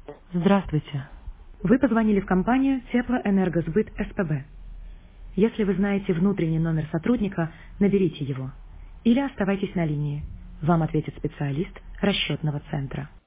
Здравствуйте. Вы позвонили в компанию Теплоэнергосбыт СПБ. Если вы знаете внутренний номер сотрудника, наберите его. Или оставайтесь на линии. Вам ответит специалист расчетного центра.